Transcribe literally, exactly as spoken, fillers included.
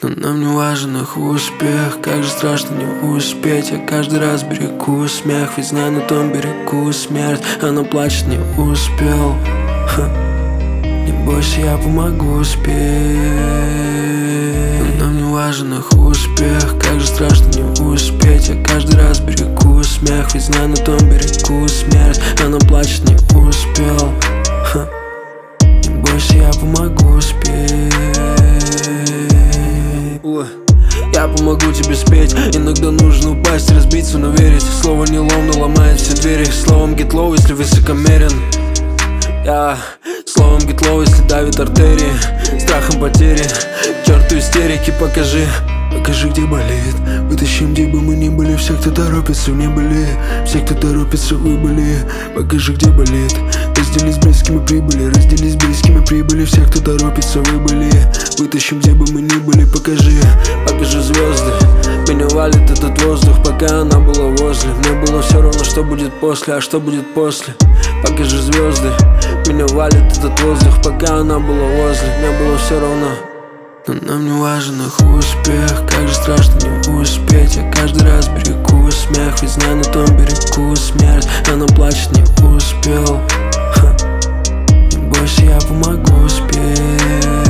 Но нам не важен их успех, как же страшно не успеть. Я каждый раз берегу смех, ведь знаю, на том берегу смерть. Она плачет, не успел. Ха. Не бойся, я помогу успеть. Но нам не важен их успех, как же страшно не успеть. Я каждый раз берегу смех, ведь знаю, на том берегу смерть. Она плачет, не успел. Ха. Не бойся, я помогу успеть. Я помогу тебе спеть. Иногда нужно упасть, разбиться, но верить. Слово не лом, но ломает все двери. Словом get low, если высокомерен. Я словом get low, если давит артерии. Страхом потери, к черту истерики, покажи. Покажи, где болит. Вытащим, где бы мы ни были. Все, кто торопится, не были. Все, кто торопится, вы были. Покажи, где болит. Разделись с близкими прибыли. Разделись с близкими прибыли. Все, кто торопится, вы были. Вытащим, где бы мы ни были. Покажи, покажи звезды. Меня валит этот воздух, пока она была возле. Мне было все равно, что будет после. А что будет после? Покажи звезды. Меня валит этот воздух, пока она была возле. Мне было все равно. Но нам не важен их успех, как же страшно не успеть. Я каждый раз берегу смех, ведь знаю, на том берегу смерть. Она плачет, не успел. Ха. Не бойся, я помогу успеть.